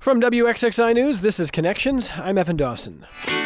From WXXI News, this is Connections. I'm Evan Dawson.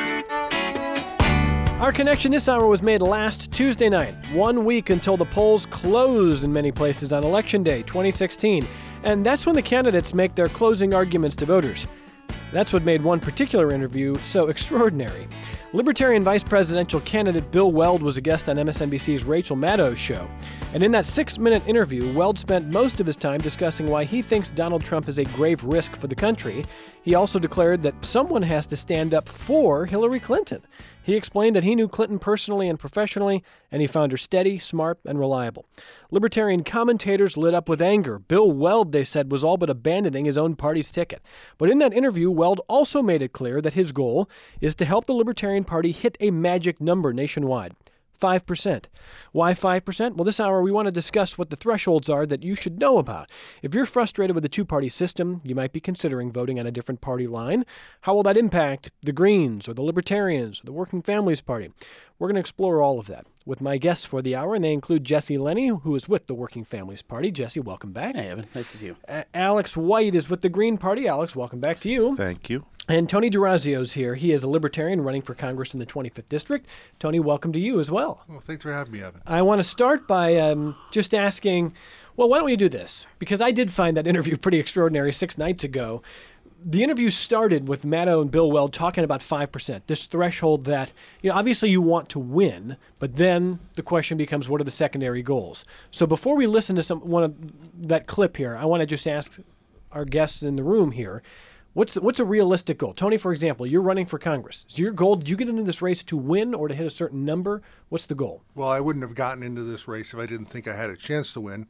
Our connection this hour was made last Tuesday night, 1 week until the polls close in many places on Election Day 2016. And that's when the candidates make their closing arguments to voters. That's what made one particular interview so extraordinary. Libertarian vice presidential candidate Bill Weld was a guest on MSNBC's Rachel Maddow's show. And in that 6-minute interview, Weld spent most of his time discussing why he thinks Donald Trump is a grave risk for the country. He also declared that someone has to stand up for Hillary Clinton. He explained that he knew Clinton personally and professionally, and he found her steady, smart, and reliable. Libertarian commentators lit up with anger. Bill Weld, they said, was all but abandoning his own party's ticket. But in that interview, Weld also made it clear that his goal is to help the Libertarian Party hit a magic number nationwide. 5%. Why 5%? Well, this hour we want to discuss what the thresholds are that you should know about. If you're frustrated with the two-party system, you might be considering voting on a different party line. How will that impact the Greens or the Libertarians or the Working Families Party? We're going to explore all of that with my guests for the hour, and they include Jesse Lenny, who is with the Working Families Party. Jesse, welcome back. Hey, Evan. Nice to see you. Alex White is with the Green Party. Alex, welcome back to you. Thank you. And Tony DeRazio's here. He is a Libertarian running for Congress in the 25th District. Tony, welcome to you as well. Well, thanks for having me, Evan. I want to start by just asking, well, why don't we do this? Because I did find that interview pretty extraordinary 6 nights ago. The interview started with Maddow and Bill Weld talking about 5%, this threshold that, obviously you want to win, but then the question becomes, what are the secondary goals? So before we listen to one of that clip here, I want to just ask our guests in the room here, what's a realistic goal? Tony, for example, you're running for Congress. Is your goal, did you get into this race to win or to hit a certain number? What's the goal? Well, I wouldn't have gotten into this race if I didn't think I had a chance to win.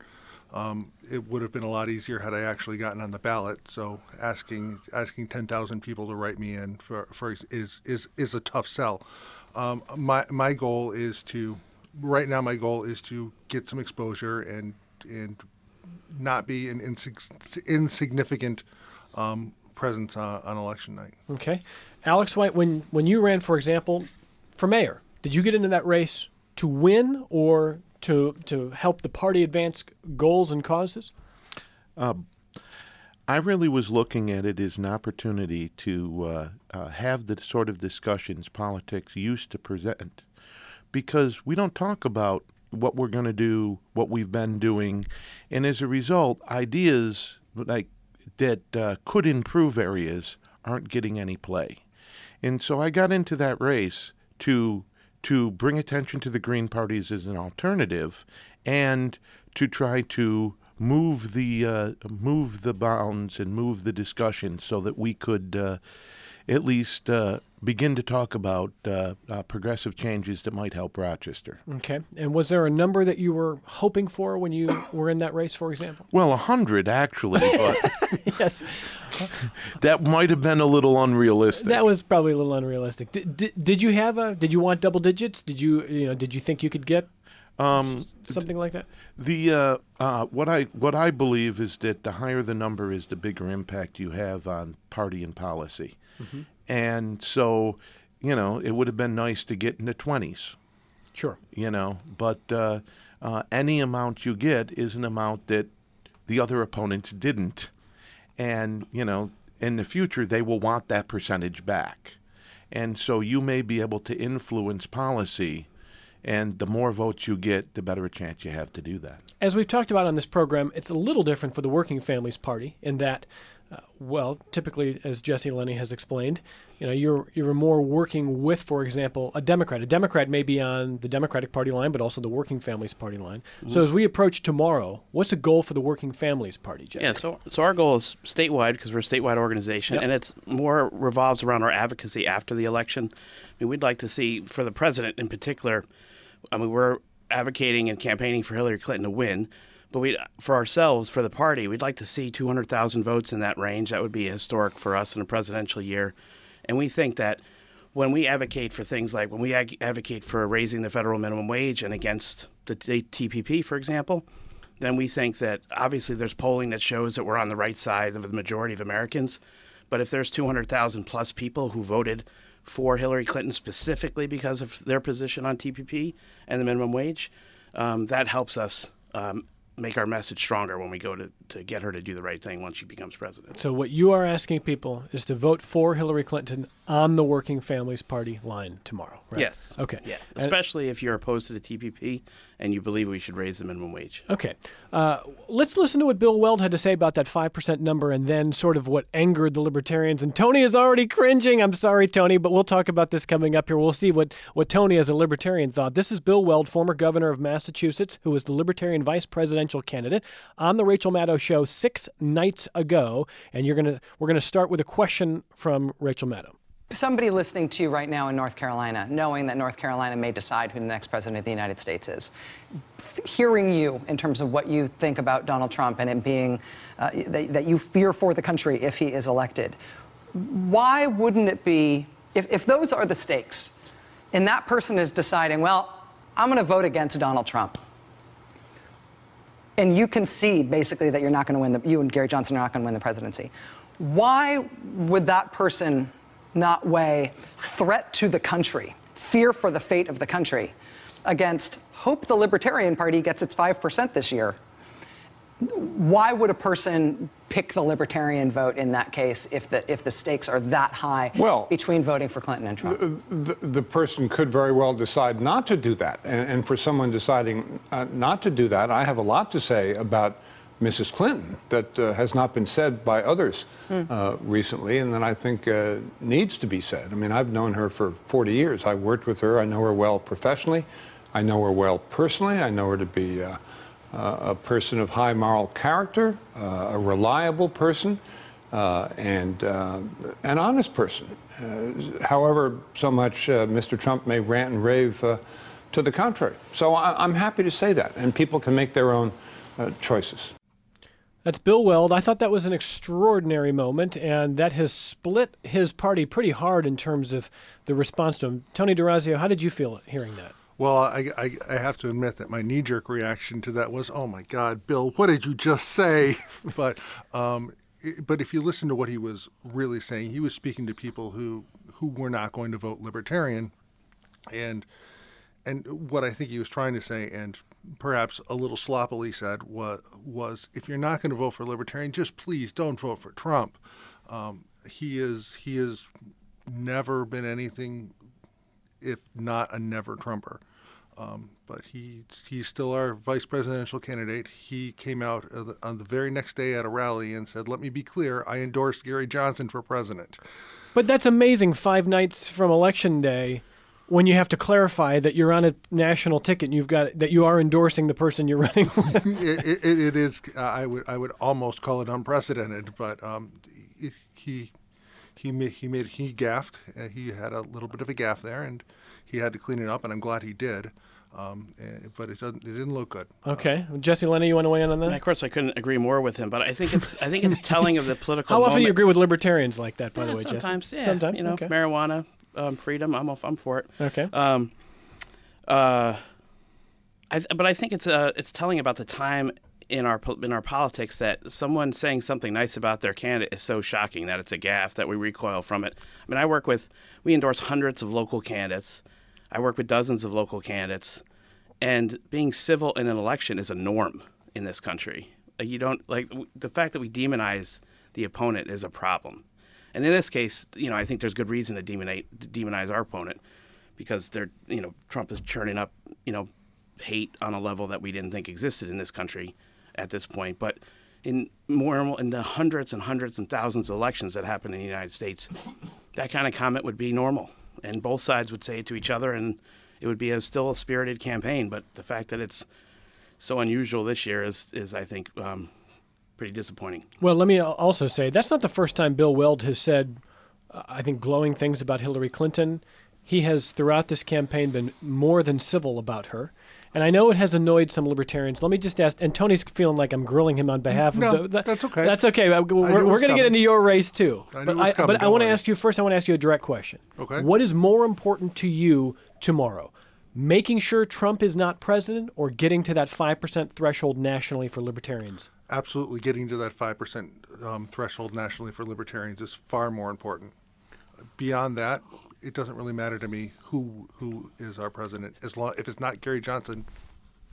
It would have been a lot easier had I actually gotten on the ballot. So asking 10,000 people to write me in for is a tough sell. My goal is to get some exposure and not be an insignificant presence on election night. Okay. Alex White, when you ran, for example, for mayor, did you get into that race to win or to help the party advance goals and causes? I really was looking at it as an opportunity to have the sort of discussions politics used to present, because we don't talk about what we're going to do, what we've been doing, and as a result, ideas like that could improve areas aren't getting any play. And so I got into that race to bring attention to the Green parties as an alternative and to try to move the bounds and move the discussion so that we could at least begin to talk about progressive changes that might help Rochester. Okay. And was there a number that you were hoping for when you were in that race, for example? Well, 100 actually, but yes, that might have been a little unrealistic. That was probably a little unrealistic. Did you want double digits? Did you think you could get something like that? What I believe is that the higher the number is, the bigger impact you have on party and policy. Mm-hmm. And so, it would have been nice to get in the 20s. Sure. But any amount you get is an amount that the other opponents didn't. And, in the future, they will want that percentage back. And so you may be able to influence policy, and the more votes you get, the better a chance you have to do that. As we've talked about on this program, it's a little different for the Working Families Party in that, typically, as Jesse Lenny has explained, you're more working with, for example, a Democrat. A Democrat may be on the Democratic Party line, but also the Working Families Party line. Mm-hmm. So as we approach tomorrow, what's the goal for the Working Families Party, Jesse? Yeah, so our goal is statewide, because we're a statewide organization, and it's more revolves around our advocacy after the election. We'd like to see, for the president in particular, we're advocating and campaigning for Hillary Clinton to win. But for ourselves, for the party, we'd like to see 200,000 votes in that range. That would be historic for us in a presidential year. And we think that when we advocate for things like when we advocate for raising the federal minimum wage and against the TPP, for example, then we think that obviously there's polling that shows that we're on the right side of the majority of Americans. But if there's 200,000 plus people who voted for Hillary Clinton specifically because of their position on TPP and the minimum wage, that helps us make our message stronger when we go to get her to do the right thing once she becomes president. So what you are asking people is to vote for Hillary Clinton on the Working Families Party line tomorrow, right? Yes. Okay. Yeah. Especially if you're opposed to the TPP and you believe we should raise the minimum wage. Okay. Let's listen to what Bill Weld had to say about that 5% number and then sort of what angered the libertarians. And Tony is already cringing. I'm sorry, Tony, but we'll talk about this coming up here. We'll see what Tony as a libertarian thought. This is Bill Weld, former governor of Massachusetts, who was the Libertarian vice presidential candidate on the Rachel Maddow show 6 nights ago. And we're gonna start with a question from Rachel Maddow. Somebody listening to you right now in North Carolina, knowing that North Carolina may decide who the next president of the United States is, hearing you in terms of what you think about Donald Trump and it being that you fear for the country if he is elected, why wouldn't it be, if those are the stakes, and that person is deciding, well, I'm going to vote against Donald Trump, and you concede basically that you're not going to win, you and Gary Johnson are not going to win the presidency, why would that person not weigh threat to the country, fear for the fate of the country, against hope the Libertarian Party gets its 5% this year? Why would a person pick the Libertarian vote in that case if the stakes are that high between voting for Clinton and Trump? The person could very well decide not to do that. And for someone deciding not to do that, I have a lot to say about Mrs. Clinton that has not been said by others recently, and that I think needs to be said. I mean, I've known her for 40 years. I worked with her. I know her well professionally. I know her well personally. I know her to be a person of high moral character, a reliable person, and an honest person. However, so much Mr. Trump may rant and rave to the contrary. So I'm happy to say that, and people can make their own choices. That's Bill Weld. I thought that was an extraordinary moment, and that has split his party pretty hard in terms of the response to him. Tony D'Orazio, how did you feel hearing that? Well, I have to admit that my knee-jerk reaction to that was, oh, my God, Bill, what did you just say? But if you listen to what he was really saying, he was speaking to people who were not going to vote Libertarian. And what I think he was trying to say, and perhaps a little sloppily said, was if you're not going to vote for Libertarian, just please don't vote for Trump. He has never been anything if not a never Trumper. But he's still our vice presidential candidate. He came out on the very next day at a rally and said, let me be clear, I endorse Gary Johnson for president. But that's amazing, 5 nights from Election Day, when you have to clarify that you're on a national ticket and that you are endorsing the person you're running with. It is. I would almost call it unprecedented, but he gaffed. He had a little bit of a gaffe there, and he had to clean it up, and I'm glad he did. But it didn't look good. Okay, Jesse Lenny, you want to weigh in on that? And of course, I couldn't agree more with him, but I think it's telling of the political. How often moment. do you agree with libertarians like that? By the way, sometimes, Jesse. yeah, Sometimes, okay. Marijuana, freedom. I'm for it. Okay. But I think it's telling about the time in our politics that someone saying something nice about their candidate is so shocking that it's a gaffe that we recoil from it. I mean, we endorse hundreds of local candidates. I work with dozens of local candidates, and being civil in an election is a norm in this country. You don't the fact that we demonize the opponent is a problem. And in this case, I think there's good reason to demonize our opponent because Trump is churning up, hate on a level that we didn't think existed in this country at this point. But in the hundreds and hundreds and thousands of elections that happen in the United States, that kind of comment would be normal. And both sides would say it to each other, and it would be still a spirited campaign. But the fact that it's so unusual this year is I think, pretty disappointing. Well, let me also say that's not the first time Bill Weld has said, I think, glowing things about Hillary Clinton. He has, throughout this campaign, been more than civil about her. And I know it has annoyed some libertarians. Let me just ask, and Tony's feeling like I'm grilling him on behalf of that's okay. That's okay. We're going to get into your race, too. But I want to ask you first, I want to ask you a direct question. Okay. What is more important to you tomorrow? Making sure Trump is not president or getting to that 5% threshold nationally for libertarians? Absolutely. Getting to that 5% threshold nationally for libertarians is far more important. Beyond that, it doesn't really matter to me who is our president. If it's not Gary Johnson,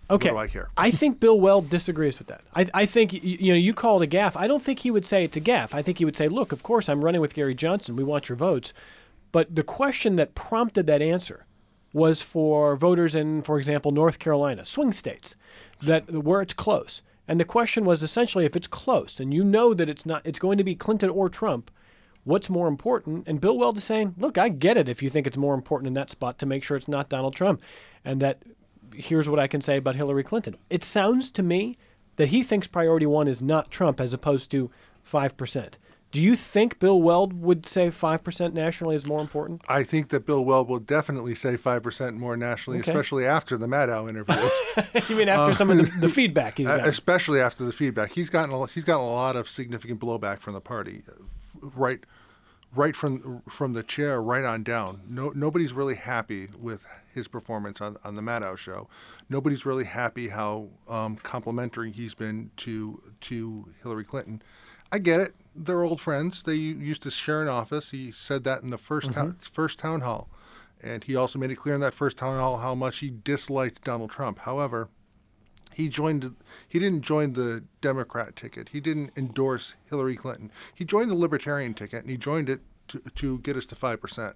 Okay. What do I care? I think Bill Weld disagrees with that. I think, you call it a gaffe. I don't think he would say it's a gaffe. I think he would say, look, of course, I'm running with Gary Johnson. We want your votes. But the question that prompted that answer was for voters in, for example, North Carolina, swing states, where it's close. And the question was essentially, if it's close and you know that it's going to be Clinton or Trump, what's more important? And Bill Weld is saying, look, I get it if you think it's more important in that spot to make sure it's not Donald Trump. And that here's what I can say about Hillary Clinton. It sounds to me that he thinks priority one is not Trump as opposed to 5%. Do you think Bill Weld would say 5% nationally is more important? I think that Bill Weld will definitely say 5% more nationally, especially after the Maddow interview. You mean after some of the feedback he's gotten? Especially after the feedback. He's gotten a lot of significant blowback from the party, right from the chair right on down. Nobody's really happy with his performance on the Maddow show. Nobody's really happy how complimentary he's been to Hillary Clinton. I get it. They're old friends. They used to share an office. He said that in the first town hall. And he also made it clear in that first town hall how much he disliked Donald Trump. However, he didn't join the Democrat ticket. He didn't endorse Hillary Clinton. He joined the Libertarian ticket, and he joined it to get us to 5%.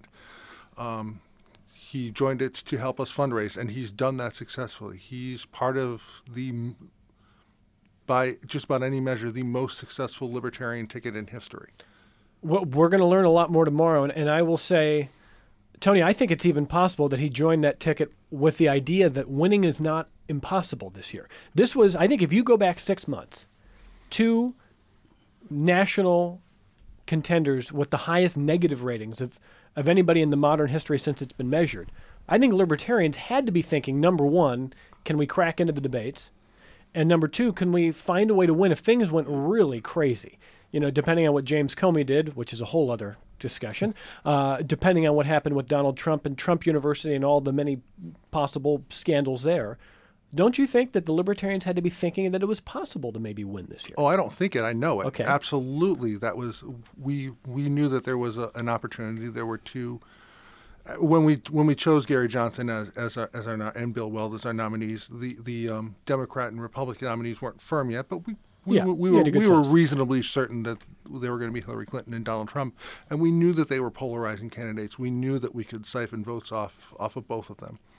He joined it to help us fundraise, and he's done that successfully. He's part of by just about any measure, the most successful Libertarian ticket in history. Well, we're going to learn a lot more tomorrow, and I will say, Tony, I think it's even possible that he joined that ticket with the idea that winning is not impossible this year. This was, I think if you go back 6 months, 2 national contenders with the highest negative ratings of anybody in the modern history since it's been measured, I think libertarians had to be thinking, number one, can we crack into the debates? And number two, can we find a way to win if things went really crazy? Depending on what James Comey did, which is a whole other discussion, depending on what happened with Donald Trump and Trump University and all the many possible scandals there. Don't you think that the libertarians had to be thinking that it was possible to maybe win this year? Oh, I don't think it. I know it. Okay. Absolutely. That was we knew that there was an opportunity. There were two. When we chose Gary Johnson as our and Bill Weld as our nominees, the Democrat and Republican nominees weren't firm yet, but we were reasonably certain that they were going to be Hillary Clinton and Donald Trump, and we knew that they were polarizing candidates. We knew that we could siphon votes off of both of them.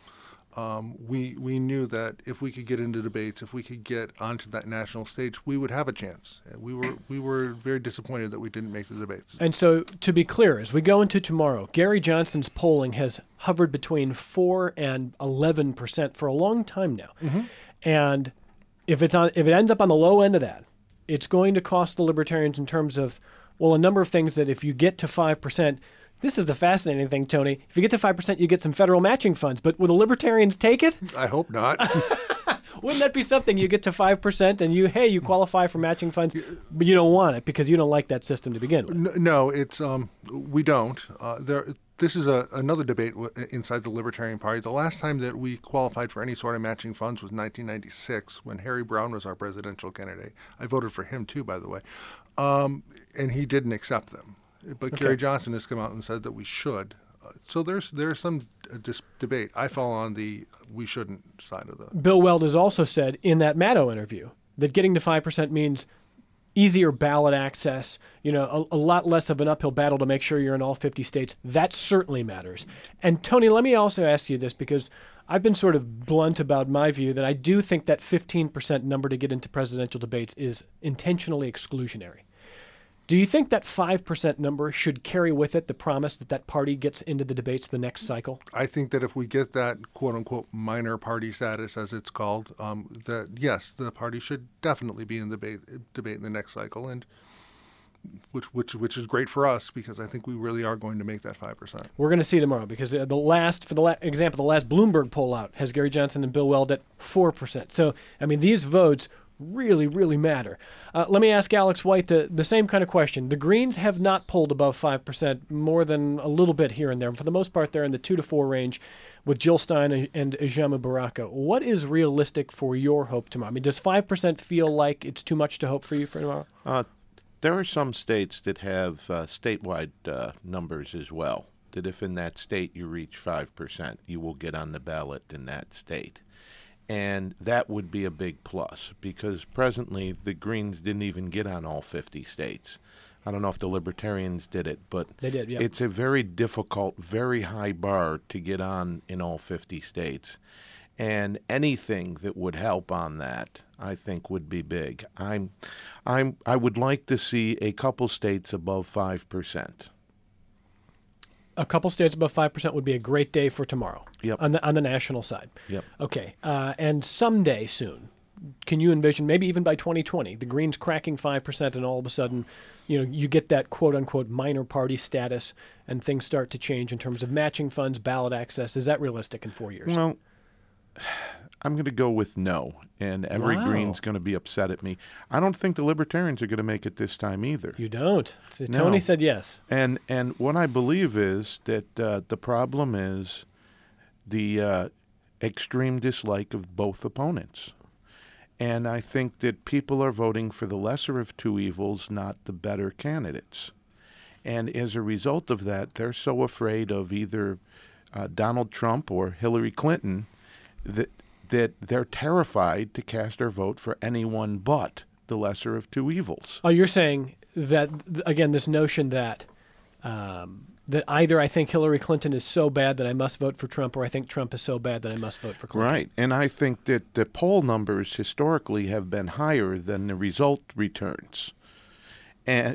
We knew that if we could get into debates, if we could get onto that national stage, we would have a chance. We were very disappointed that we didn't make the debates. And so, to be clear, as we go into tomorrow, Gary Johnson's polling has hovered between 4 and 11% for a long time now. Mm-hmm. And if it ends up on the low end of that, it's going to cost the libertarians in terms of, well, a number of things that if you get to 5%. This is the fascinating thing, Tony. If you get to 5%, you get some federal matching funds. But will the libertarians take it? I hope not. Wouldn't that be something? You get to 5% and you qualify for matching funds, but you don't want it because you don't like that system to begin with. No, it's we don't. This is another debate inside the Libertarian Party. The last time that we qualified for any sort of matching funds was 1996 when Harry Browne was our presidential candidate. I voted for him too, by the way, and he didn't accept them. But okay. Gary Johnson has come out and said that we should. So there's some debate. I fall on the we shouldn't side of the. Bill Weld has also said in that Maddow interview that getting to 5% means easier ballot access, a lot less of an uphill battle to make sure you're in all 50 states. That certainly matters. And Tony, let me also ask you this because I've been sort of blunt about my view that I do think that 15% number to get into presidential debates is intentionally exclusionary. Do you think that 5% number should carry with it the promise that party gets into the debates the next cycle? I think that if we get that quote-unquote minor party status, as it's called, that yes, the party should definitely be in the debate in the next cycle, and which is great for us because I think we really are going to make that 5%. We're going to see tomorrow because the last Bloomberg poll out has Gary Johnson and Bill Weld at 4%. So, these votes really, really matter. Let me ask Alex White the same kind of question. The Greens have not polled above 5%, more than a little bit here and there. For the most part, they're in the 2 to 4 range with Jill Stein and Ijama Baraka. What is realistic for your hope tomorrow? Does 5% feel like it's too much to hope for you for tomorrow? There are some states that have statewide numbers as well, that if in that state you reach 5%, you will get on the ballot in that state. And that would be a big plus because presently the Greens didn't even get on all 50 states. I don't know if the Libertarians did it, but they did, yeah. It's a very difficult, very high bar to get on in all 50 states. And anything that would help on that, I think, would be big. I would like to see a couple states above 5%. A couple states above 5% would be a great day for tomorrow. Yep. On the national side. Yep. Okay. And someday soon, can you envision, maybe even by 2020, the Greens cracking 5% and all of a sudden, you get that quote-unquote minor party status and things start to change in terms of matching funds, ballot access. Is that realistic in 4 years? Well, I'm going to go with no, and every Wow. Green's going to be upset at me. I don't think the Libertarians are going to make it this time either. You don't. So No. Tony said yes. And what I believe is that the problem is the extreme dislike of both opponents. And I think that people are voting for the lesser of two evils, not the better candidates. And as a result of that, they're so afraid of either Donald Trump or Hillary Clinton that they're terrified to cast their vote for anyone but the lesser of two evils. Oh, you're saying that, again, this notion that that either I think Hillary Clinton is so bad that I must vote for Trump, or I think Trump is so bad that I must vote for Clinton. Right. And I think that the poll numbers historically have been higher than the result returns. And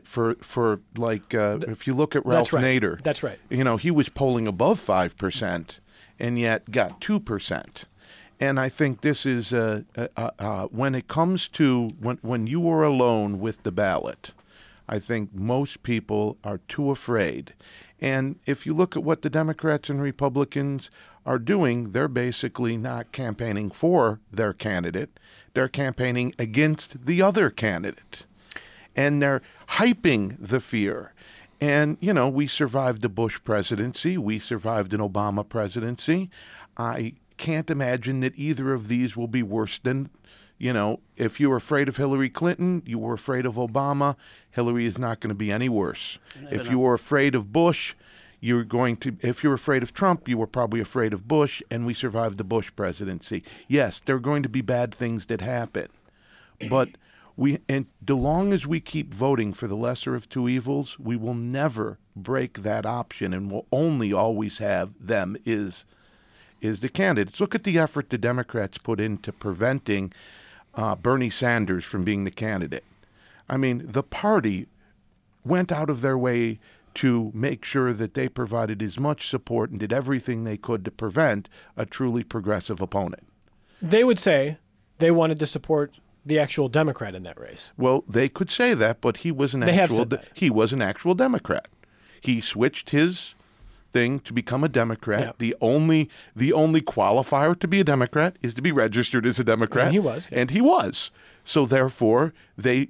if you look at Ralph Nader, That's right. he was polling above 5% and yet got 2%. And I think this is when it comes to when you are alone with the ballot, I think most people are too afraid. And if you look at what the Democrats and Republicans are doing, they're basically not campaigning for their candidate. They're campaigning against the other candidate. And they're hyping the fear. And, we survived the Bush presidency. We survived an Obama presidency. I can't imagine that either of these will be worse than, if you were afraid of Hillary Clinton, you were afraid of Obama, Hillary is not going to be any worse. If you were afraid of Bush, if you're afraid of Trump, you were probably afraid of Bush, and we survived the Bush presidency. Yes, there are going to be bad things that happen. But the long as we keep voting for the lesser of two evils, we will never break that option, and we'll only always have them is the candidates. Look at the effort the Democrats put into preventing Bernie Sanders from being the candidate. I mean, the party went out of their way to make sure that they provided as much support and did everything they could to prevent a truly progressive opponent. They would say they wanted to support the actual Democrat in that race. Well, they could say that, but he was an actual Democrat. He switched his thing to become a Democrat. Yeah. The only qualifier to be a Democrat is to be registered as a Democrat. And he was. Yeah. And he was. So therefore, they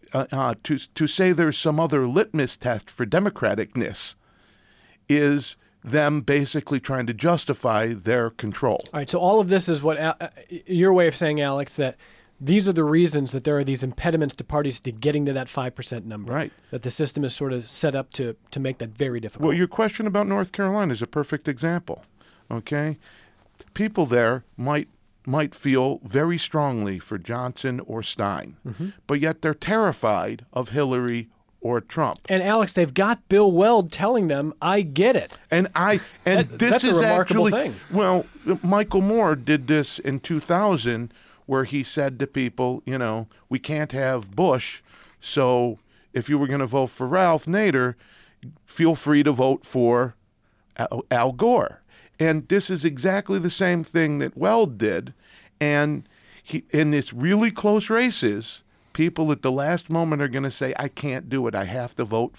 to say there's some other litmus test for democraticness is them basically trying to justify their control. All right. So all of this is what your way of saying, Alex, that these are the reasons that there are these impediments to parties to getting to that 5% number. Right. That the system is sort of set up to make that very difficult. Well, your question about North Carolina is a perfect example. Okay? People there might feel very strongly for Johnson or Stein, but yet they're terrified of Hillary or Trump. And Alex, they've got Bill Weld telling them, "I get it." This is a remarkable actually thing. Well, Michael Moore did this in 2000. Where he said to people, we can't have Bush, so if you were going to vote for Ralph Nader, feel free to vote for Al Gore. And this is exactly the same thing that Weld did. And in this really close races, people at the last moment are going to say, I can't do it. I have to vote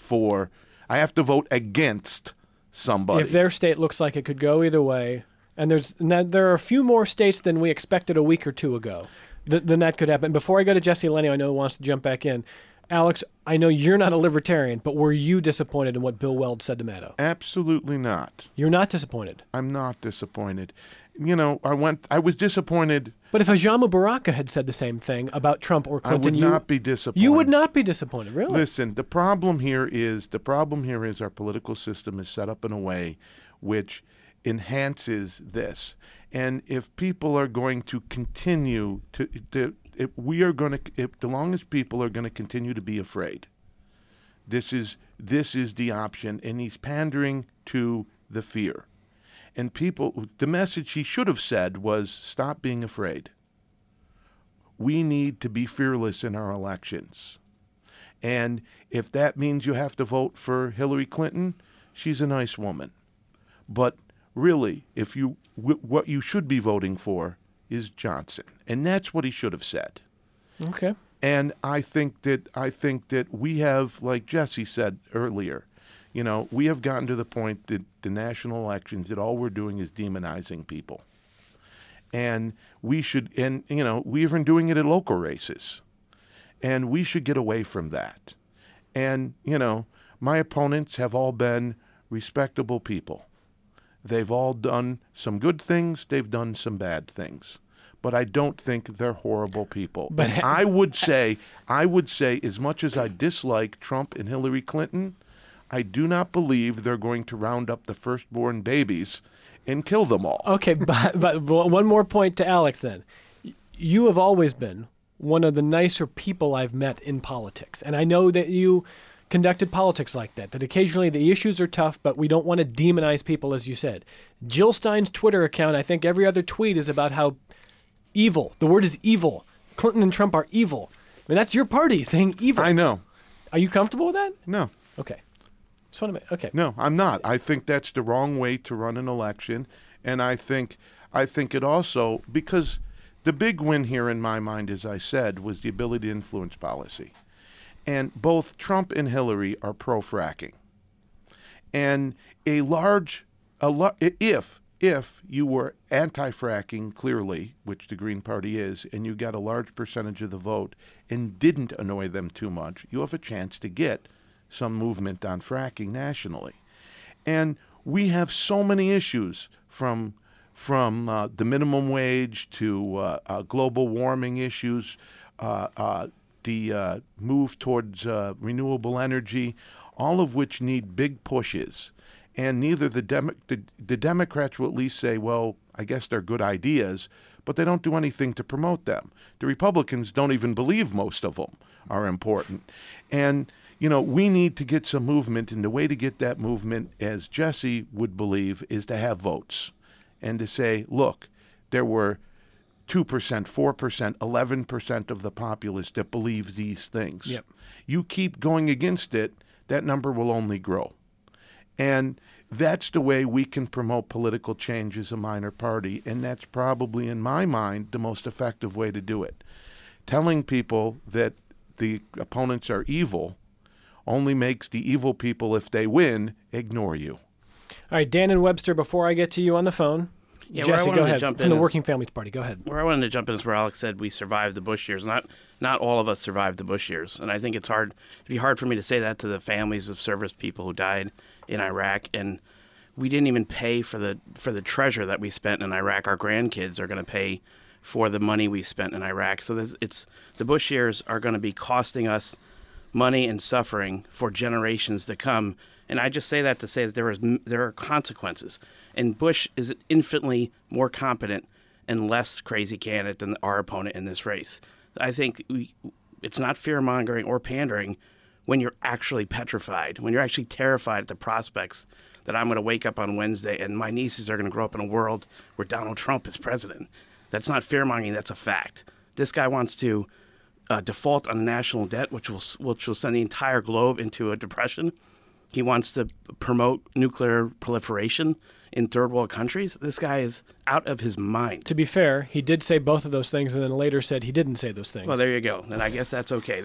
against somebody. If their state looks like it could go either way. And there are a few more states than we expected a week or two ago. Then that could happen. Before I go to Jesse Lenny, I know he wants to jump back in. Alex, I know you're not a libertarian, but were you disappointed in what Bill Weld said to Maddow? Absolutely not. You're not disappointed? I'm not disappointed. I was disappointed. But if Ajamu Baraka had said the same thing about Trump or Clinton, I would not be disappointed. You would not be disappointed, really? Listen, the problem here is our political system is set up in a way which enhances this. And if people are going to continue if the long as people are going to continue to be afraid, this is the option, and he's pandering to the fear. And the message he should have said was, stop being afraid. We need to be fearless in our elections. And if that means you have to vote for Hillary Clinton, she's a nice woman. But really, what you should be voting for is Johnson. And that's what he should have said. Okay. And I think that we have, like Jesse said earlier, we have gotten to the point that the national elections, that all we're doing is demonizing people. And we've been doing it at local races. And we should get away from that. And, my opponents have all been respectable people. They've all done some good things. They've done some bad things. But I don't think they're horrible people. But I would say, as much as I dislike Trump and Hillary Clinton, I do not believe they're going to round up the firstborn babies and kill them all. Okay, but one more point to Alex then. You have always been one of the nicer people I've met in politics. And I know that you conducted politics like that occasionally the issues are tough, but we don't want to demonize people, as you said. Jill Stein's Twitter account, I think every other tweet is about how evil. The word is evil. Clinton and Trump are evil. I mean, that's your party saying evil. I know. Are you comfortable with that? No. Okay. Just want to make, okay. No, I'm not. I think that's the wrong way to run an election. And I think it also, because the big win here in my mind, as I said, was the ability to influence policy. And both Trump and Hillary are pro-fracking. And if you were anti-fracking, clearly, which the Green Party is, and you got a large percentage of the vote and didn't annoy them too much, you have a chance to get some movement on fracking nationally. And we have so many issues from the minimum wage to global warming issues, the move towards renewable energy, all of which need big pushes. And neither the Democrats will at least say, well, I guess they're good ideas, but they don't do anything to promote them. The Republicans don't even believe most of them are important. And, we need to get some movement, and the way to get that movement, as Jesse would believe, is to have votes and to say, look, there were 2%, 4%, 11% of the populace that believes these things. Yep. You keep going against it, that number will only grow. And that's the way we can promote political change as a minor party, and that's probably, in my mind, the most effective way to do it. Telling people that the opponents are evil only makes the evil people, if they win, ignore you. All right, Dan and Webster, before I get to you on the phone, Yeah, Jesse, go ahead. From the Working Families Party, go ahead. Where I wanted to jump in is where Alex said we survived the Bush years. Not all of us survived the Bush years, and I think it'd be hard for me to say that to the families of service people who died in Iraq. And we didn't even pay for the treasure that we spent in Iraq. Our grandkids are going to pay for the money we spent in Iraq. So the Bush years are going to be costing us money and suffering for generations to come. And I just say that to say that there are consequences. And Bush is an infinitely more competent and less crazy candidate than our opponent in this race. I think it's not fear-mongering or pandering when you're actually petrified, when you're actually terrified at the prospects that I'm going to wake up on Wednesday and my nieces are going to grow up in a world where Donald Trump is president. That's not fear-mongering, that's a fact. This guy wants to default on national debt, which will send the entire globe into a depression. He wants to promote nuclear proliferation in third world countries. This guy is out of his mind. To be fair, he did say both of those things and then later said he didn't say those things. Well, there you go. Then I guess that's okay.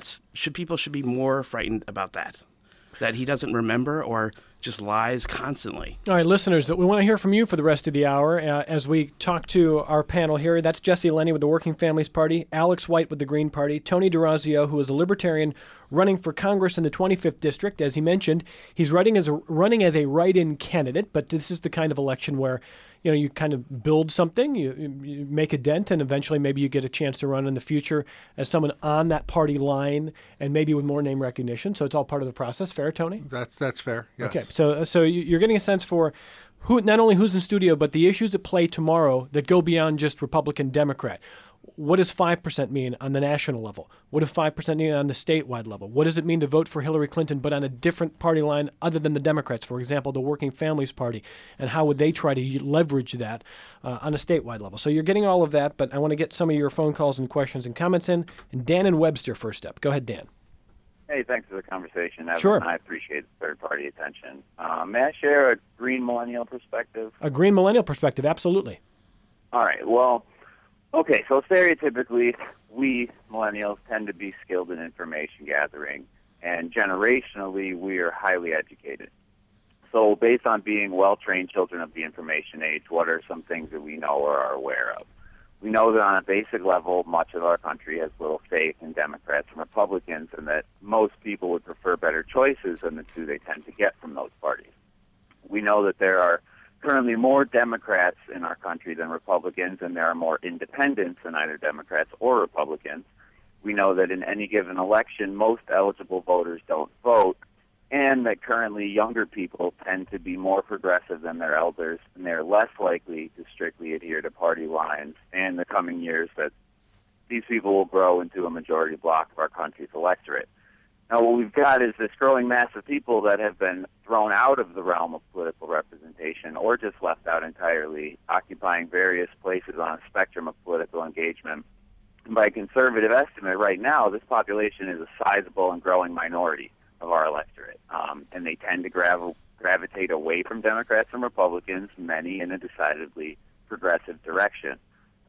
People should be more frightened about that he doesn't remember or just lies constantly. All right, listeners, we want to hear from you for the rest of the hour as we talk to our panel here. That's Jesse Lenny with the Working Families Party, Alex White with the Green Party, Tony DeRazio, who is a libertarian running for Congress in the 25th District. As he mentioned, he's running as a write-in candidate, but this is the kind of election where you kind of build something, you make a dent, and eventually maybe you get a chance to run in the future as someone on that party line and maybe with more name recognition. So it's all part of the process. Fair, Tony? That's fair, yes. Okay, so you're getting a sense for not only who's in studio, but the issues at play tomorrow that go beyond just Republican, Democrat. What does 5% mean on the national level? What does 5% mean on the statewide level? What does it mean to vote for Hillary Clinton but on a different party line other than the Democrats, for example, the Working Families Party? And how would they try to leverage that on a statewide level? So you're getting all of that, but I want to get some of your phone calls and questions and comments in. And Dan in Webster first up. Go ahead, Dan. Hey, thanks for the conversation, Evan. Sure. I appreciate the third-party attention. May I share a green millennial perspective? A green millennial perspective, absolutely. All right. Well, okay, so stereotypically, we millennials tend to be skilled in information gathering, and generationally, we are highly educated. So based on being well-trained children of the information age, what are some things that we know or are aware of? We know that on a basic level, much of our country has little faith in Democrats and Republicans, and that most people would prefer better choices than the two they tend to get from those parties. We know that there are currently more Democrats in our country than Republicans, and there are more independents than either Democrats or Republicans. We know that in any given election, most eligible voters don't vote, and that currently younger people tend to be more progressive than their elders, and they're less likely to strictly adhere to party lines. And in the coming years, that these people will grow into a majority block of our country's electorate. Now, what we've got is this growing mass of people that have been thrown out of the realm of political representation or just left out entirely, occupying various places on a spectrum of political engagement. And by conservative estimate, right now, this population is a sizable and growing minority of our electorate, and they tend to gravitate away from Democrats and Republicans, many in a decidedly progressive direction.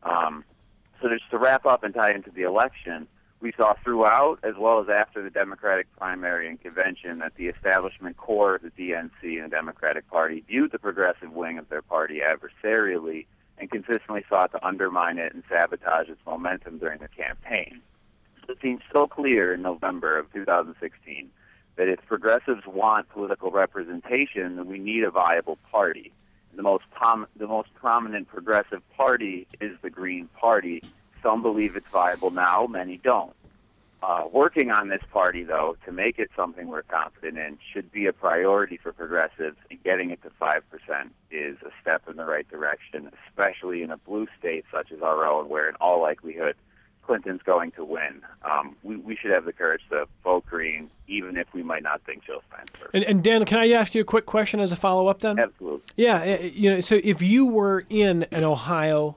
So just to wrap up and tie into the election, we saw throughout, as well as after the Democratic primary and convention, that the establishment core of the DNC and the Democratic Party viewed the progressive wing of their party adversarially and consistently sought to undermine it and sabotage its momentum during the campaign. It seems so clear in November of 2016 that if progressives want political representation, then we need a viable party. The most prominent progressive party is the Green Party. Some believe it's viable now, many don't. Working on this party, though, to make it something we're confident in should be a priority for progressives, and getting it to 5% is a step in the right direction, especially in a blue state such as our own, where in all likelihood Clinton's going to win. We should have the courage to vote Green, even if we might not think Jill Stein's perfect. And Dan, can I ask you a quick question as a follow-up then? Absolutely. Yeah, so if you were in an Ohio,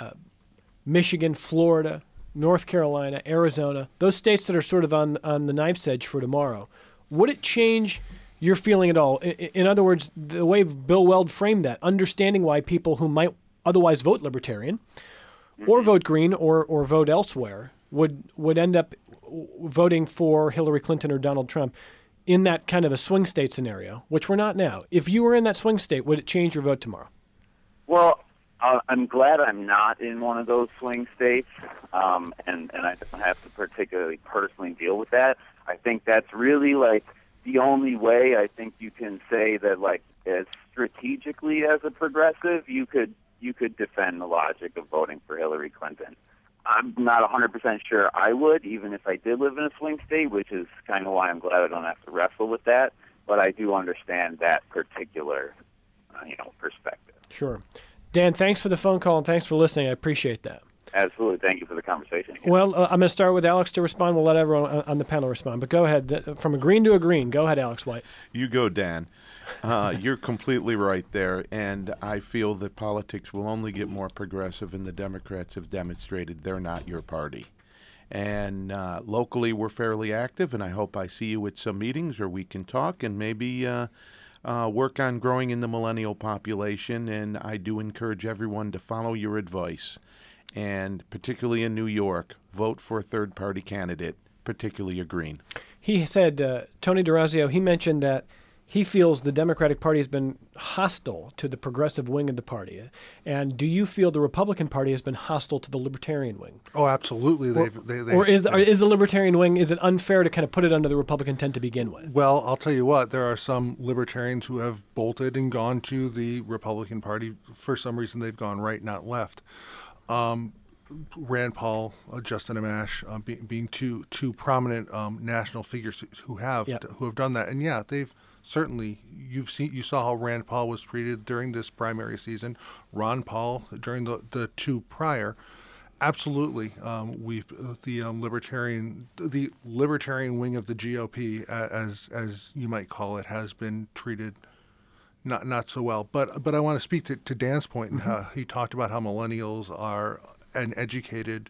Michigan, Florida, North Carolina, Arizona, those states that are sort of on the knife's edge for tomorrow, would it change your feeling at all? In other words, the way Bill Weld framed that, understanding why people who might otherwise vote Libertarian or vote Green or vote elsewhere would end up voting for Hillary Clinton or Donald Trump in that kind of a swing state scenario, which we're not now. If you were in that swing state, would it change your vote tomorrow? Well, I'm glad I'm not in one of those swing states, and I don't have to particularly personally deal with that. I think that's really like the only way I think you can say that, like, as strategically as a progressive, you could defend the logic of voting for Hillary Clinton. I'm not 100% sure I would, even if I did live in a swing state, which is kind of why I'm glad I don't have to wrestle with that. But I do understand that particular, perspective. Sure. Dan, thanks for the phone call and thanks for listening. I appreciate that. Absolutely. Thank you for the conversation again. Well, I'm going to start with Alex to respond. We'll let everyone on the panel respond. But go ahead. From a green to a green. Go ahead, Alex White. You go, Dan. You're completely right there. And I feel that politics will only get more progressive, and the Democrats have demonstrated they're not your party. And locally, we're fairly active, and I hope I see you at some meetings or we can talk and maybe work on growing in the millennial population. And I do encourage everyone to follow your advice. And particularly in New York, vote for a third-party candidate, particularly a Green. He said, Tony D'Orazio, he mentioned that he feels the Democratic Party has been hostile to the progressive wing of the party. And do you feel the Republican Party has been hostile to the Libertarian wing? Oh, absolutely. Is the Libertarian wing, is it unfair to kind of put it under the Republican tent to begin with? Well, I'll tell you what, there are some Libertarians who have bolted and gone to the Republican Party. For some reason, they've gone right, not left. Rand Paul, Justin Amash, being two prominent national figures who have done that, and certainly you saw how Rand Paul was treated during this primary season, Ron Paul during the two prior. Absolutely, the libertarian wing of the GOP, as you might call it, has been treated not so well. But I want to speak to Dan's point, and how he talked about how millennials are an educated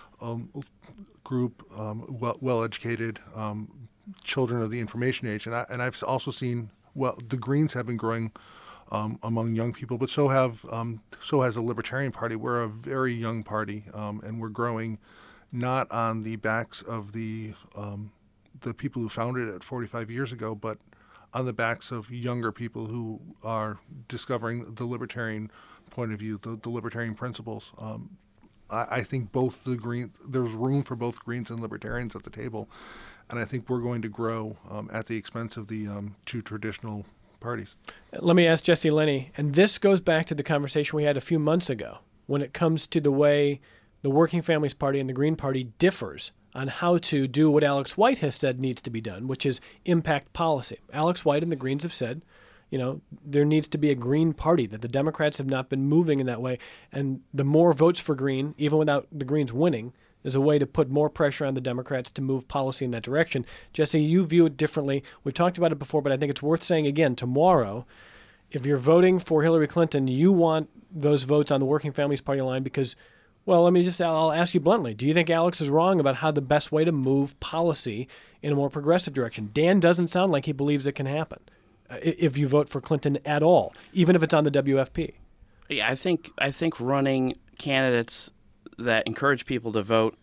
group, well-educated children of the information age, and I've also seen the Greens have been growing among young people, but so has the Libertarian Party. We're a very young party, and we're growing not on the backs of the people who founded it 45 years ago, but on the backs of younger people who are discovering the libertarian point of view, the libertarian principles. I think there's room for both Greens and Libertarians at the table, and I think we're going to grow at the expense of the two traditional parties. Let me ask Jesse Lenny, and this goes back to the conversation we had a few months ago when it comes to the way the Working Families Party and the Green Party differs on how to do what Alex White has said needs to be done, which is impact policy. Alex White and the Greens have said, there needs to be a Green Party, that the Democrats have not been moving in that way. And the more votes for Green, even without the Greens winning, is a way to put more pressure on the Democrats to move policy in that direction. Jesse, you view it differently. We've talked about it before, but I think it's worth saying again, tomorrow, if you're voting for Hillary Clinton, you want those votes on the Working Families Party line because, well, I'll ask you bluntly, do you think Alex is wrong about how the best way to move policy in a more progressive direction? Dan doesn't sound like he believes it can happen if you vote for Clinton at all, even if it's on the WFP. Yeah, I think running candidates that encourage people to vote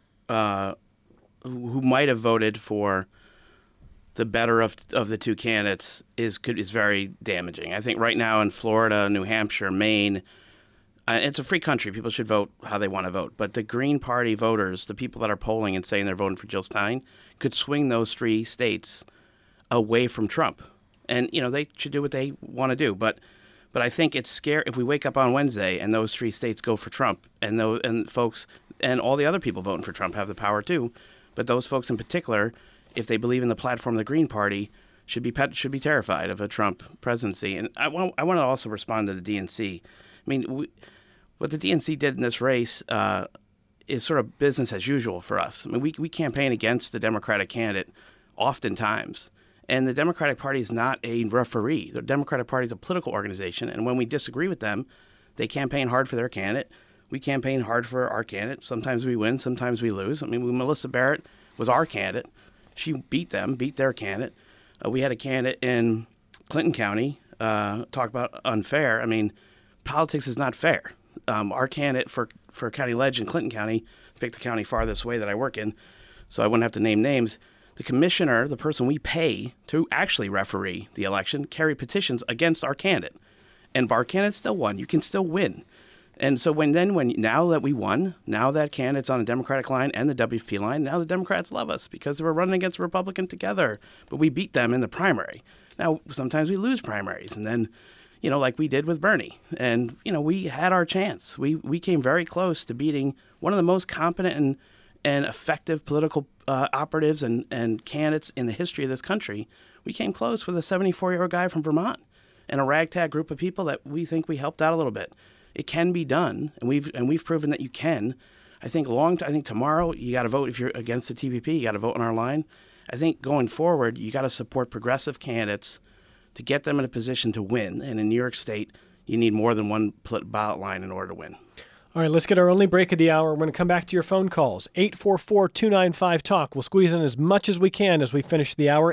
who might have voted for the better of the two candidates is very damaging. I think right now in Florida, New Hampshire, Maine, it's a free country. People should vote how they want to vote. But the Green Party voters, the people that are polling and saying they're voting for Jill Stein, could swing those three states away from Trump. And, they should do what they want to do. But I think it's scary if we wake up on Wednesday and those three states go for Trump, and folks and all the other people voting for Trump have the power too. But those folks in particular, if they believe in the platform of the Green Party, should be terrified of a Trump presidency. And I want to also respond to the DNC. What the DNC did in this race is sort of business as usual for us. We campaign against the Democratic candidate oftentimes. And the Democratic Party is not a referee. The Democratic Party is a political organization. And when we disagree with them, they campaign hard for their candidate. We campaign hard for our candidate. Sometimes we win, sometimes we lose. Melissa Barrett was our candidate. She beat their candidate. We had a candidate in Clinton County, talk about unfair. Politics is not fair. Our candidate for county ledge in Clinton County, picked the county farthest away that I work in, so I wouldn't have to name names. The commissioner, the person we pay to actually referee the election, carried petitions against our candidate. And our candidate still won. You can still win. And so now that we won, now that candidate's on the Democratic line and the WFP line, now the Democrats love us because they were running against a Republican together. But we beat them in the primary. Now, sometimes we lose primaries. And then, like we did with Bernie. And, we had our chance. We came very close to beating one of the most competent and effective political operatives and candidates in the history of this country. We came close with a 74-year-old guy from Vermont and a ragtag group of people that we think we helped out a little bit. It can be done, and we've proven that you can. I think tomorrow you got to vote if you're against the TVP. You got to vote on our line. I think going forward you got to support progressive candidates to get them in a position to win. And in New York State, you need more than one ballot line in order to win. All right, let's get our only break of the hour. We're going to come back to your phone calls. 844-295-TALK. We'll squeeze in as much as we can as we finish the hour.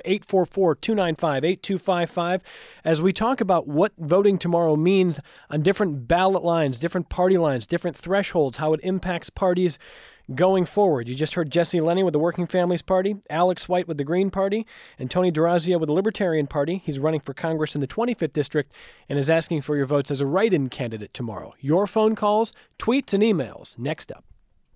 844-295-8255. As we talk about what voting tomorrow means on different ballot lines, different party lines, different thresholds, how it impacts parties going forward. You just heard Jesse Lenny with the Working Families Party, Alex White with the Green Party, and Tony DeRazio with the Libertarian Party. He's running for Congress in the 25th District and is asking for your votes as a write-in candidate tomorrow. Your phone calls, tweets, and emails next up.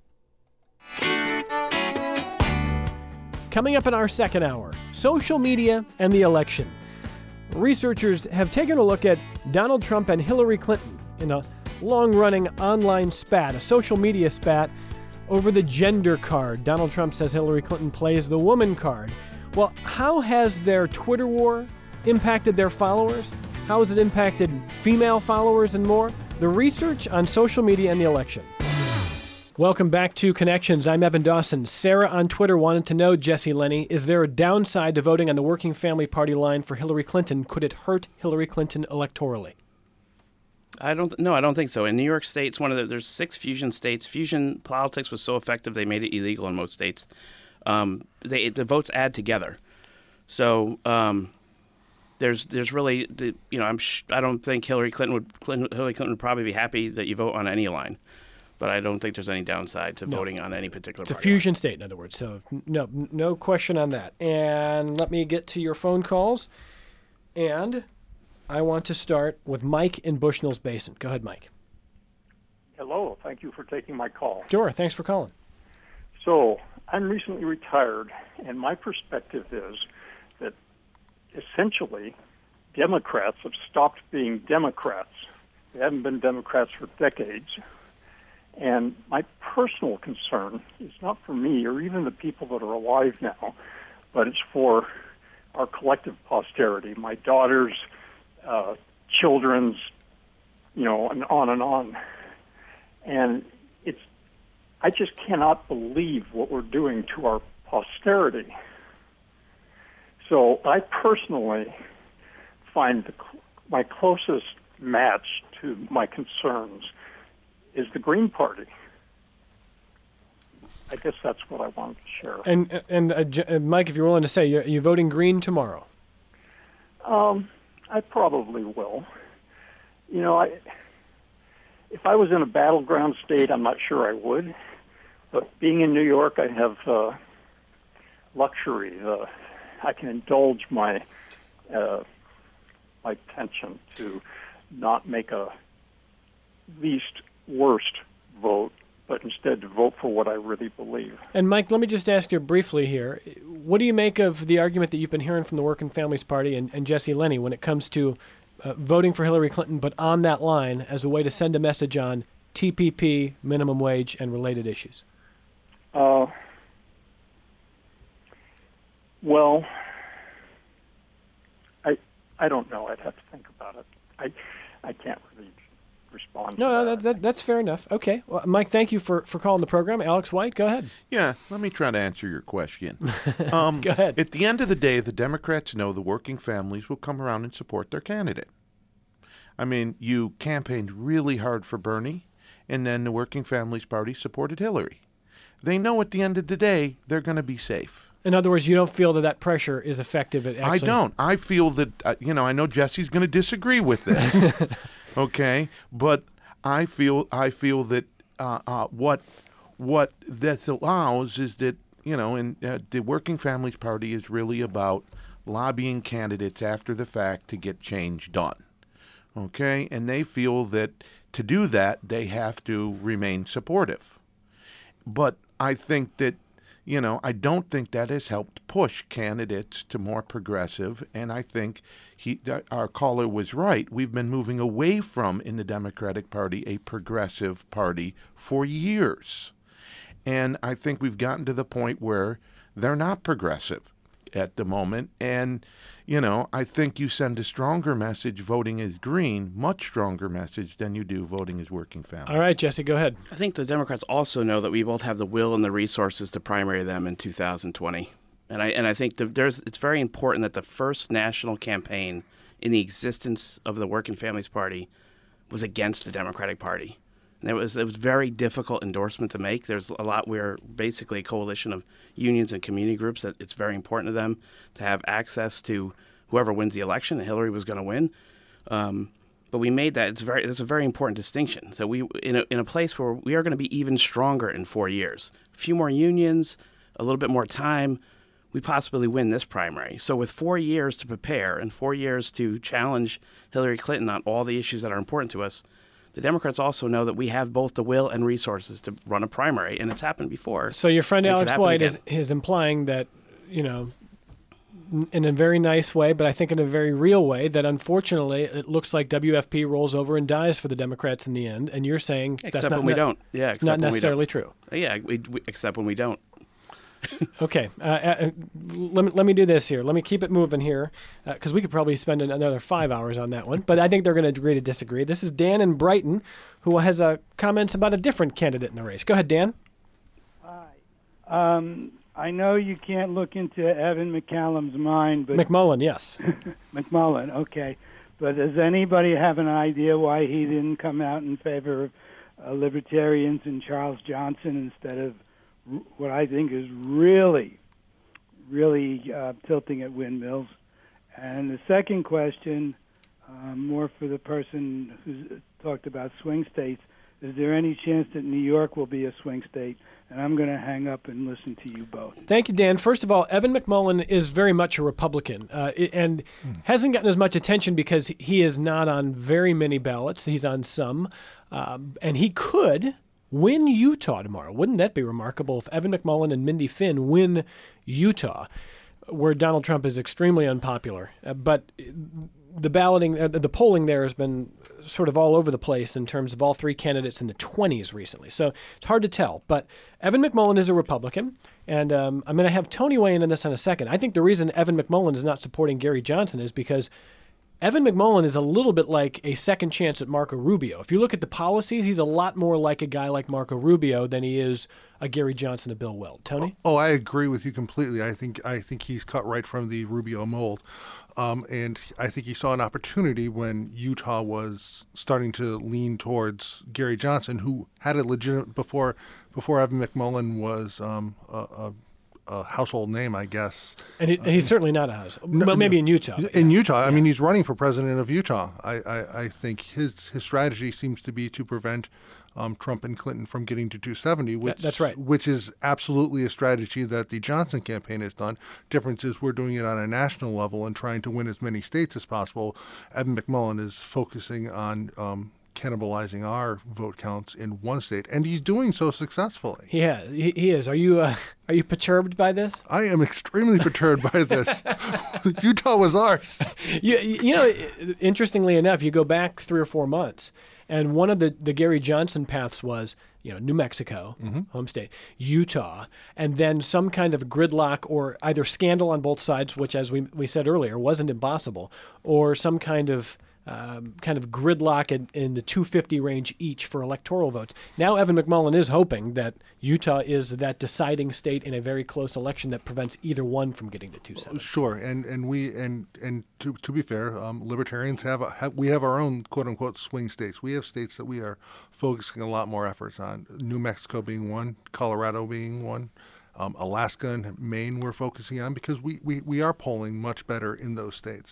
Coming up in our second hour, social media and the election. Researchers have taken a look at Donald Trump and Hillary Clinton in a long-running online spat, a social media spat, over the gender card. Donald Trump says Hillary Clinton plays the woman card. Well, how has their Twitter war, impacted their followers? How has it impacted female followers and more? The research on social media and the election. Welcome back to Connections. I'm Evan Dawson. Sarah on Twitter wanted to know, Jesse Lenny, is there a downside to voting on the Working Family Party line for Hillary Clinton? Could it hurt Hillary Clinton electorally? I don't think so. In New York State, there's 6 fusion states. Fusion politics was so effective they made it illegal in most states. The votes add together. So there's really I don't think Hillary Clinton would probably be happy that you vote on any line. But I don't think there's any downside to voting on any particular party. It's a fusion state, in other words. So no question on that. And let me get to your phone calls. And I want to start with Mike in Bushnell's Basin. Go ahead, Mike. Hello. Thank you for taking my call. Sure. Thanks for calling. So I'm recently retired, and my perspective is that essentially Democrats have stopped being Democrats. They haven't been Democrats for decades. And my personal concern is not for me or even the people that are alive now, but it's for our collective posterity, my daughters, children's, and on and on. And I just cannot believe what we're doing to our posterity. So I personally find my closest match to my concerns is the Green Party. I guess that's what I wanted to share. And Mike, if you're willing to say, you're voting Green tomorrow. I probably will. If I was in a battleground state, I'm not sure I would. But being in New York, I have luxury. I can indulge my penchant to not make a least worst vote, but instead to vote for what I really believe. And Mike, let me just ask you briefly here. What do you make of the argument that you've been hearing from the Working Families Party and Jesse Lenny when it comes to voting for Hillary Clinton, but on that line as a way to send a message on TPP, minimum wage, and related issues? Well, I don't know. I'd have to think about it. I can't really respond to that. That's fair enough. Okay. Well, Mike, thank you for calling the program. Alex White, go ahead. Yeah, let me try to answer your question. Go ahead. At the end of the day, the Democrats know the working families will come around and support their candidate. I mean, you campaigned really hard for Bernie, and then the Working Families Party supported Hillary. They know at the end of the day they're going to be safe. In other words, you don't feel that preffective is effective at actually... I don't. I feel that, I know Jesse's going to disagree with this, okay? But I feel that what that allows is that, the Working Families Party is really about lobbying candidates after the fact to get change done, okay? And they feel that to do that, they have to remain supportive. But I think that, I don't think that has helped push candidates to more progressive, and I think our caller was right. We've been moving away from, in the Democratic Party, a progressive party for years. And I think we've gotten to the point where they're not progressive at the moment. And, I think you send a stronger message voting as Green, much stronger message than you do voting as Working Family. All right, Jesse, go ahead. I think the Democrats also know that we both have the will and the resources to primary them in 2020. And I think it's very important that the first national campaign in the existence of the Working Families Party was against the Democratic Party. And it was very difficult endorsement to make. There's a lot. We're basically a coalition of unions and community groups that it's very important to them to have access to whoever wins the election. And Hillary was going to win, but we made that. It's a very important distinction. So we in a place where we are going to be even stronger in 4 years. A few more unions, a little bit more time, we possibly win this primary. So with 4 years to prepare and 4 years to challenge Hillary Clinton on all the issues that are important to us, the Democrats also know that we have both the will and resources to run a primary, and it's happened before. So your friend Alex White is implying that, in a very nice way, but I think in a very real way, that unfortunately it looks like WFP rolls over and dies for the Democrats in the end, and you're saying except when we don't. Yeah, it's not necessarily true. Yeah, except when we don't. Okay. Let me do this here. Let me keep it moving here, because we could probably spend another 5 hours on that one. But I think they're going to agree to disagree. This is Dan in Brighton, who has comments about a different candidate in the race. Go ahead, Dan. Hi. I know you can't look into Evan McCallum's mind, but McMullen, yes. McMullen, okay. But does anybody have an idea why he didn't come out in favor of libertarians and Charles Johnson instead of what I think is really tilting at windmills? And the second question, more for the person who's talked about swing states, is there any chance that New York will be a swing state? And I'm going to hang up and listen to you both. Thank you, Dan. First of all, Evan McMullen is very much a Republican and hasn't gotten as much attention because he is not on very many ballots. He's on some. And he could win Utah tomorrow. Wouldn't that be remarkable if Evan McMullen and Mindy Finn win Utah, where Donald Trump is extremely unpopular? But the balloting, the polling there has been sort of all over the place in terms of all three candidates in the 20s recently. So it's hard to tell. But Evan McMullen is a Republican, and I'm going to have Tony weigh in on this in a second. I think the reason Evan McMullen is not supporting Gary Johnson is because Evan McMullen is a little bit like a second chance at Marco Rubio. If you look at the policies, he's a lot more like a guy like Marco Rubio than he is a Gary Johnson, a Bill Weld. Tony? Oh, I agree with you completely. I think he's cut right from the Rubio mold. And I think he saw an opportunity when Utah was starting to lean towards Gary Johnson, who had a legitimate before Evan McMullen was a household name, I guess. And he's certainly not a household. Well, maybe in Utah. In Utah. I mean, he's running for president of Utah. I think his strategy seems to be to prevent Trump and Clinton from getting to 270, that's right. Which is absolutely a strategy that the Johnson campaign has done. Difference is we're doing it on a national level and trying to win as many states as possible. Evan McMullen is focusing on cannibalizing our vote counts in one state, and he's doing so successfully. He is. Are you perturbed by this? I am extremely perturbed by this. Utah was ours. You know, interestingly enough, you go back 3 or 4 months, and one of the Gary Johnson paths was, New Mexico, home state, Utah, and then some kind of gridlock or either scandal on both sides, which, as we said earlier, wasn't impossible, or some kind of gridlock in the 250 range each for electoral votes. Now Evan McMullen is hoping that Utah is that deciding state in a very close election that prevents either one from getting to 270. Sure, and to be fair, libertarians we have our own quote unquote swing states. We have states that we are focusing a lot more efforts on. New Mexico being one, Colorado being one. Alaska and Maine we're focusing on because we are polling much better in those states.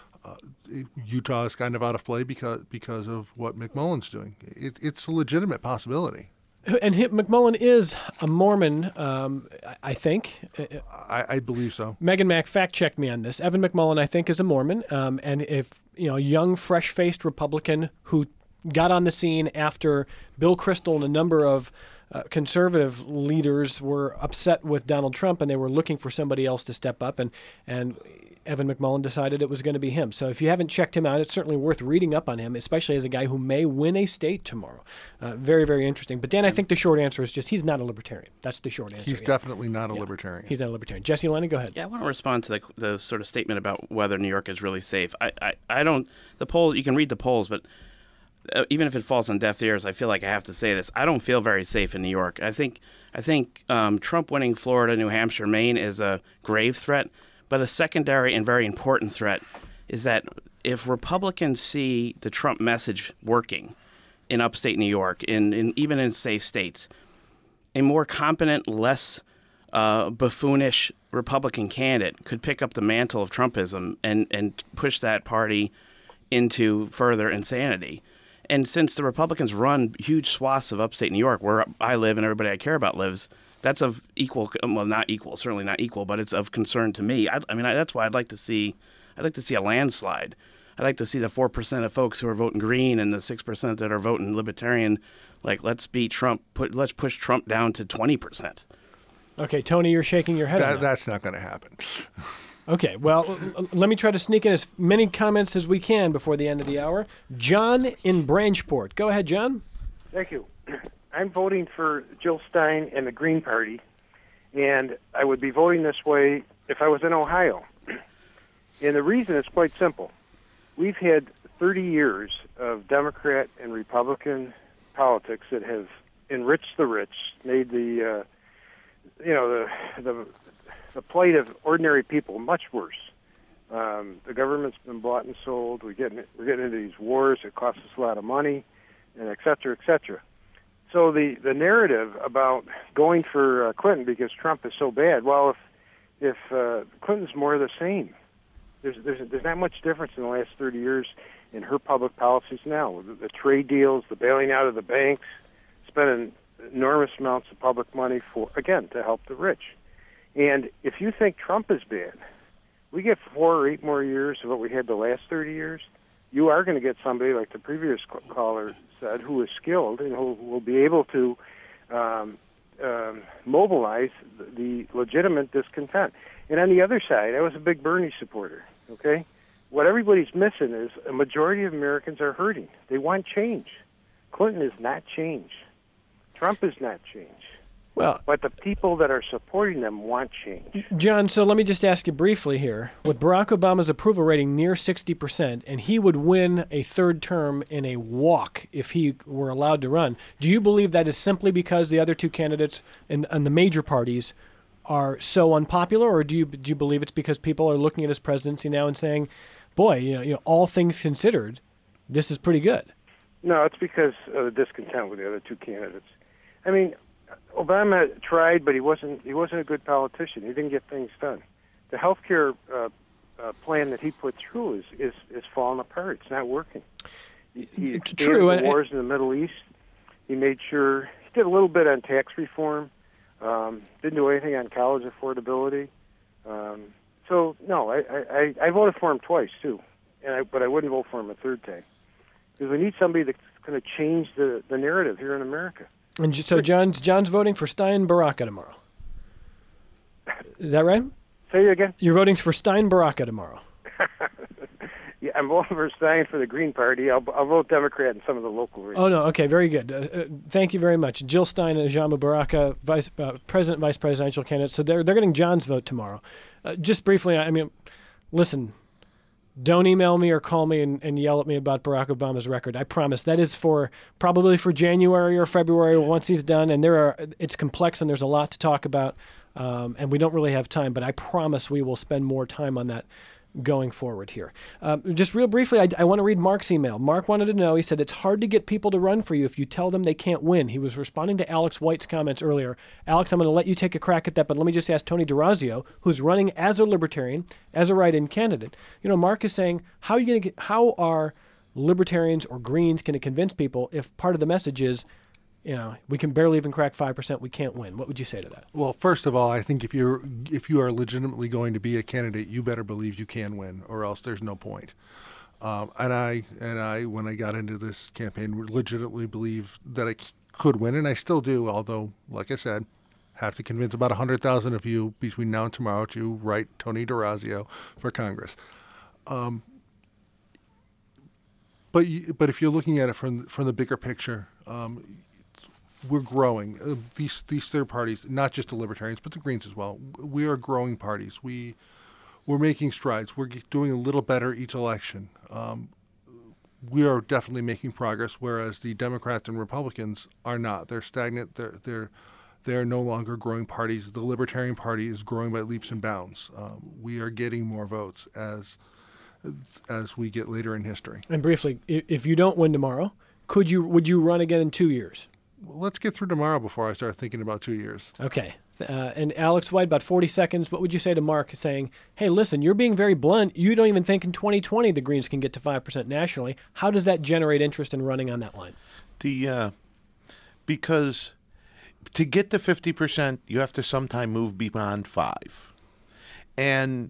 Utah is kind of out of play because of what McMullen's doing. It's a legitimate possibility. And McMullen is a Mormon, I think. I believe so. Megan Mack fact-checked me on this. Evan McMullen, I think, is a Mormon. And if, a young, fresh-faced Republican who got on the scene after Bill Kristol and a number of conservative leaders were upset with Donald Trump and they were looking for somebody else to step up, and Evan McMullen decided it was going to be him. So if you haven't checked him out, it's certainly worth reading up on him, especially as a guy who may win a state tomorrow. Very, very interesting. But Dan, I think the short answer is just he's not a libertarian. That's the short answer. He's definitely not a libertarian. He's not a libertarian. Jesse Lennon, go ahead. Yeah, I want to respond to the sort of statement about whether New York is really safe. I don't. The poll, you can read the polls, but even if it falls on deaf ears, I feel like I have to say this. I don't feel very safe in New York. I think Trump winning Florida, New Hampshire, Maine is a grave threat. But a secondary and very important threat is that if Republicans see the Trump message working in upstate New York, even in safe states, a more competent, less buffoonish Republican candidate could pick up the mantle of Trumpism and push that party into further insanity. And since the Republicans run huge swaths of upstate New York, where I live and everybody I care about lives, that's of equal, well, not equal, certainly not equal, but it's of concern to me. That's why I'd like to see a landslide. I'd like to see the 4% of folks who are voting green and the 6% that are voting libertarian. Like, let's beat Trump. Let's push Trump down to 20%. Okay, Tony, you're shaking your head. That's not going to happen. Okay, well, let me try to sneak in as many comments as we can before the end of the hour. John in Branchport. Go ahead, John. Thank you. I'm voting for Jill Stein and the Green Party, And I would be voting this way if I was in Ohio. And the reason is quite simple. We've had 30 years of Democrat and Republican politics that have enriched the rich, made the plight of ordinary people much worse. The government's been bought and sold. We're getting into these wars. It costs us a lot of money, and et cetera, et cetera. So the narrative about going for Clinton because Trump is so bad, well, if Clinton's more of the same, there's not much difference in the last 30 years in her public policies now. The trade deals, the bailing out of the banks, spending enormous amounts of public money to help the rich. And if you think Trump is bad, we get 4 or 8 more years of what we had the last 30 years, you are going to get somebody like the previous caller said, who is skilled and who will be able to mobilize the legitimate discontent. And on the other side, I was a big Bernie supporter, okay? What everybody's missing is a majority of Americans are hurting. They want change. Clinton is not change. Trump is not change. Well, but the people that are supporting them want change. John, so let me just ask you briefly here. With Barack Obama's approval rating near 60%, and he would win a third term in a walk if he were allowed to run, do you believe that is simply because the other two candidates and the major parties are so unpopular, or do you believe it's because people are looking at his presidency now and saying, boy, you know, all things considered, this is pretty good? No, it's because of the discontent with the other two candidates. I mean, Obama tried, but he wasn't a good politician. He didn't get things done. The health care plan that he put through is falling apart. It's not working. He True. The wars in the Middle East. He made sure he did a little bit on tax reform. Didn't do anything on college affordability. So no, I voted for him twice too, but I wouldn't vote for him a third time because we need somebody that's going to change the narrative here in America. And so John's voting for Stein-Baraka tomorrow. Is that right? Say it again. You're voting for Stein-Baraka tomorrow. Yeah, I'm voting for Stein for the Green Party. I'll vote Democrat in some of the local races. Oh, no. Okay, very good. Thank you very much. Jill Stein and Ajama Baraka, President, Vice Presidential candidates. So they're getting John's vote tomorrow. Just briefly, I mean, listen, don't email me or call me and yell at me about Barack Obama's record. I promise. That is probably for January or February once he's done. And it's complex and there's a lot to talk about. And we don't really have time, but I promise we will spend more time on that going forward here. Just real briefly, I want to read Mark's email. Mark wanted to know, he said, it's hard to get people to run for you if you tell them they can't win. He was responding to Alex White's comments earlier. Alex, I'm going to let you take a crack at that, but let me just ask Tony DeRazio, who's running as a libertarian, as a write-in candidate. You know, Mark is saying, how are libertarians or Greens going to convince people if part of the message is, you know, we can barely even crack 5%, we can't win? What would you say to that? Well, first of all, I think if you are legitimately going to be a candidate, you better believe you can win, or else there's no point. And I, when I got into this campaign, legitimately believed that I could win, and I still do. Although, like I said, have to convince about 100,000 of you between now and tomorrow to write Tony DeRazio for Congress. But if you're looking at it from the bigger picture. We're growing. These third parties, not just the Libertarians, but the Greens as well. We are growing parties. We're making strides. We're doing a little better each election. We are definitely making progress, whereas the Democrats and Republicans are not. They're stagnant. They're no longer growing parties. The Libertarian Party is growing by leaps and bounds. We are getting more votes as we get later in history. And briefly, if you don't win tomorrow, would you run again in 2 years? Well, let's get through tomorrow before I start thinking about 2 years. Okay. And Alex White, about 40 seconds, what would you say to Mark saying, hey, listen, you're being very blunt. You don't even think in 2020 the Greens can get to 5% nationally. How does that generate interest in running on that line? Because to get to 50%, you have to sometime move beyond 5. And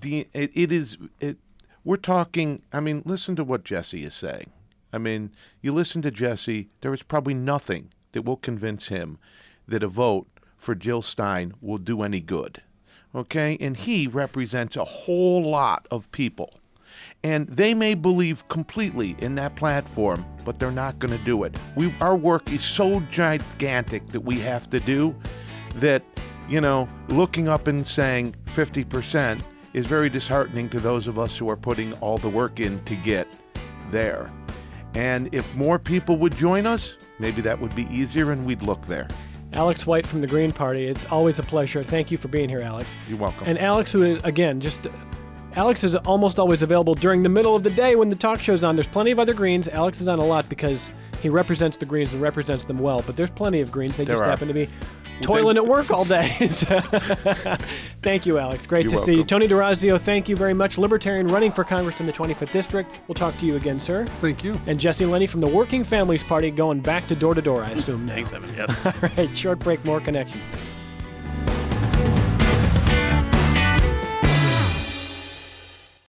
we're talking, I mean, listen to what Jesse is saying. I mean, you listen to Jesse, there is probably nothing that will convince him that a vote for Jill Stein will do any good, okay? And he represents a whole lot of people. And they may believe completely in that platform, but they're not going to do it. Our work is so gigantic that we have to do that, looking up and saying 50% is very disheartening to those of us who are putting all the work in to get there. And if more people would join us, maybe that would be easier and we'd look there. Alex White from the Green Party. It's always a pleasure. Thank you for being here, Alex. You're welcome. And Alex, who is, again, Alex is almost always available during the middle of the day when the talk show's on. There's plenty of other Greens. Alex is on a lot because he represents the Greens and represents them well. But there's plenty of Greens. They just happen to be toiling at work all day. Thank you, Alex. Great to see you. Tony D'Orazio, thank you very much. Libertarian running for Congress in the 25th District. We'll talk to you again, sir. Thank you. And Jesse Lenny from the Working Families Party going back to door, I assume now. Thanks, Evan. Yes. All right, short break, more Connections next.